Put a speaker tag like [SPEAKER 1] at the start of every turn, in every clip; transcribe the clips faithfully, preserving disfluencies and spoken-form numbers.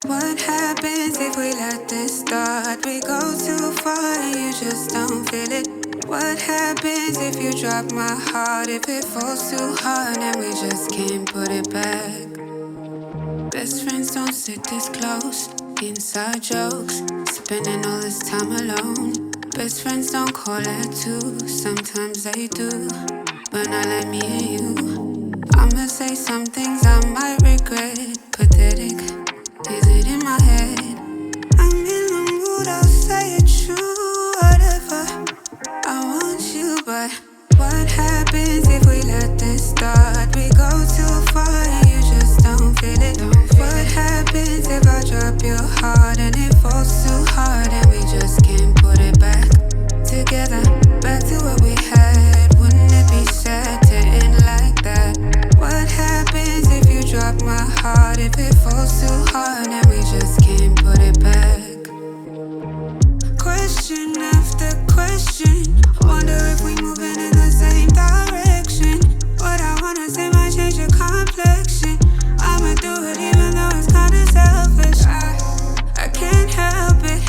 [SPEAKER 1] What happens if we let this start? We go too far and you just don't feel it. What happens if you drop my heart? If it falls too hard and we just can't put it back? Best friends don't sit this close. Inside jokes, spending all this time alone. Best friends don't call at two. Sometimes they do, but not like me and you. I'ma say some things I might regret. Pathetic, is it in my head? I'm in the mood, I'll say it true. Whatever, I want you, but what happens if we let this start? We go too far and you just don't feel it. What happens if I drop your heart and it falls too hard and we just can't put it back together? Back to what we had. Wouldn't it be sad to end like that? What happens if you drop my heart? If it falls too hard and we just can't put it back? Question after question, wonder if we moving in the same direction. What I wanna say might change your complexion. I'ma do it even though it's kinda selfish. I, I can't help it.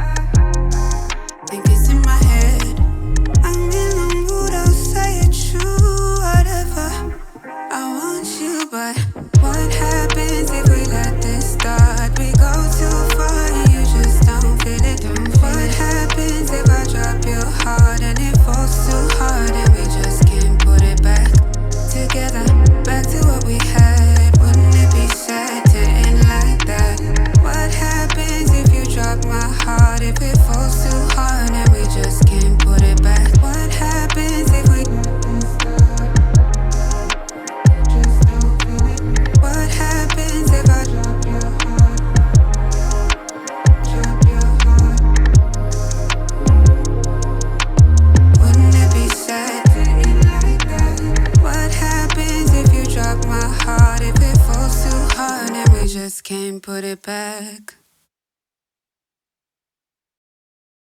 [SPEAKER 1] Think it's in my head. I'm in the mood, I'll say it true. Whatever, I want you, but what happens if we let this start? We go too far and you just don't feel it. What happens if I drop your heart and it falls too hard and we just can't put it back together? Back to what we had. Wouldn't it be sad to end like that? What happens if you drop my heart? If it falls too hard and we just can't put it back? What happens if we just don't feel it? What happens if I drop your heart? Drop your heart. Wouldn't it be sad to end like that? What happens if you drop my heart? If it falls too hard and we just can't put it back?